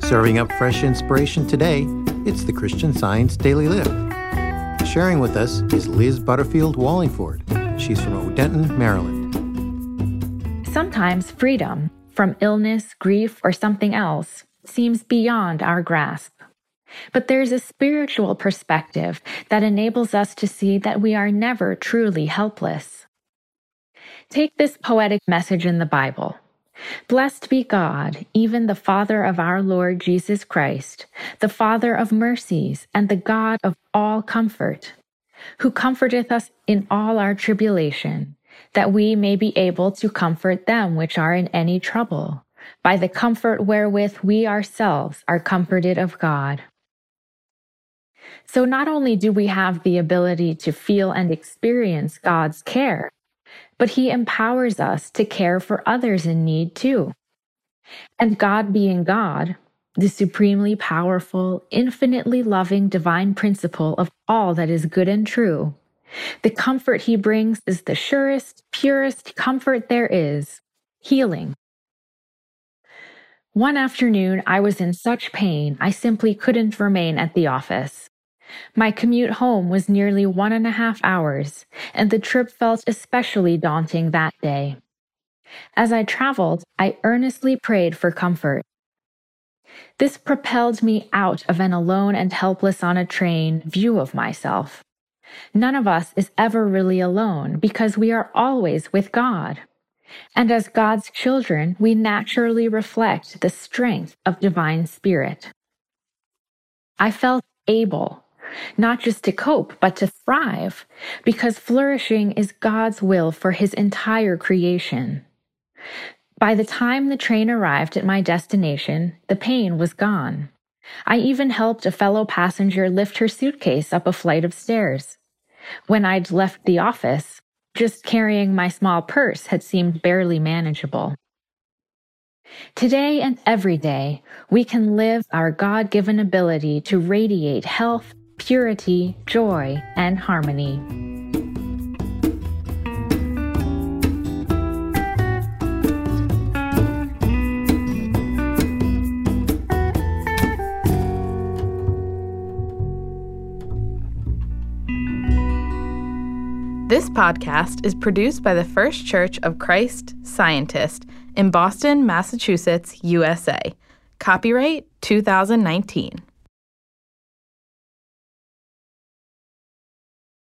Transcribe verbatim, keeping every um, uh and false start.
Serving up fresh inspiration today, it's the Christian Science Daily Lift. Sharing with us is Liz Butterfield Wallingford. She's from Odenton, Maryland. Sometimes freedom from illness, grief, or something else seems beyond our grasp. But there's a spiritual perspective that enables us to see that we are never truly helpless. Take this poetic message in the Bible. Blessed be God, even the Father of our Lord Jesus Christ, the Father of mercies and the God of all comfort, who comforteth us in all our tribulation, that we may be able to comfort them which are in any trouble, by the comfort wherewith we ourselves are comforted of God. So not only do we have the ability to feel and experience God's care, but He empowers us to care for others in need too. And God being God, the supremely powerful, infinitely loving divine principle of all that is good and true, the comfort He brings is the surest, purest comfort there is, healing. One afternoon, I was in such pain, I simply couldn't remain at the office. My commute home was nearly one and a half hours, and the trip felt especially daunting that day. As I traveled, I earnestly prayed for comfort. This propelled me out of an alone and helpless on a train view of myself. None of us is ever really alone because we are always with God. And as God's children, we naturally reflect the strength of divine spirit. I felt able, not just to cope, but to thrive, because flourishing is God's will for His entire creation. By the time the train arrived at my destination, the pain was gone. I even helped a fellow passenger lift her suitcase up a flight of stairs. When I'd left the office, just carrying my small purse had seemed barely manageable. Today and every day, we can live our God-given ability to radiate health, purity, joy, and harmony. This podcast is produced by the First Church of Christ Scientist in Boston, Massachusetts, U S A. Copyright two thousand nineteen.